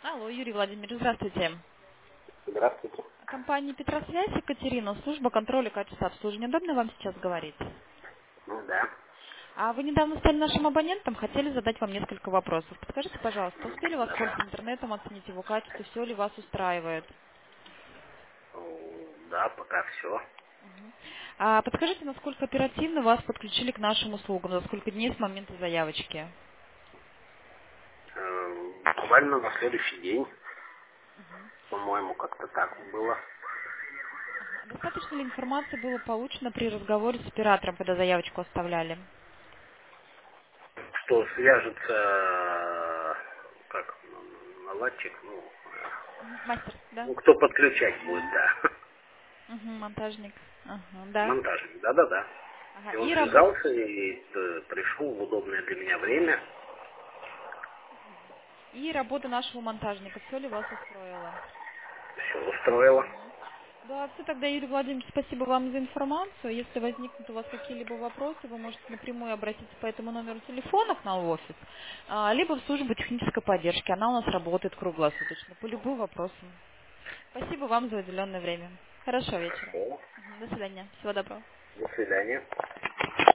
Алло, Юрий Владимирович, здравствуйте. Здравствуйте. Компания Петросвязь, Екатерина, служба контроля качества обслуживания. Удобно вам сейчас говорить? Ну да. А вы недавно стали нашим абонентом, хотели задать вам несколько вопросов. Подскажите, пожалуйста, успели воспользоваться интернетом, оценить его качество, все ли вас устраивает? Да, пока все. А подскажите, насколько оперативно вас подключили к нашим услугам, за сколько дней с момента заявочки? Буквально на следующий день, по-моему, как-то так было. Достаточно ли информации было получено при разговоре с оператором, когда заявочку оставляли? Что свяжется, как, наладчик, Мастер, да? кто подключать будет, да. Монтажник. Ага, да. Монтажник, да-да-да. Ага. И он И работа. связался и пришел в удобное для меня время. И работа нашего монтажника. Все ли вас устроило? Все устроило. Да, все тогда, Юрий Владимирович, спасибо вам за информацию. Если возникнут у вас какие-либо вопросы, вы можете напрямую обратиться по этому номеру телефона к нам в офис, либо в службу технической поддержки. Она у нас работает круглосуточно по любым вопросам. Спасибо вам за уделенное время. Хорошего вечера. Хорошо. До свидания. Всего доброго. До свидания.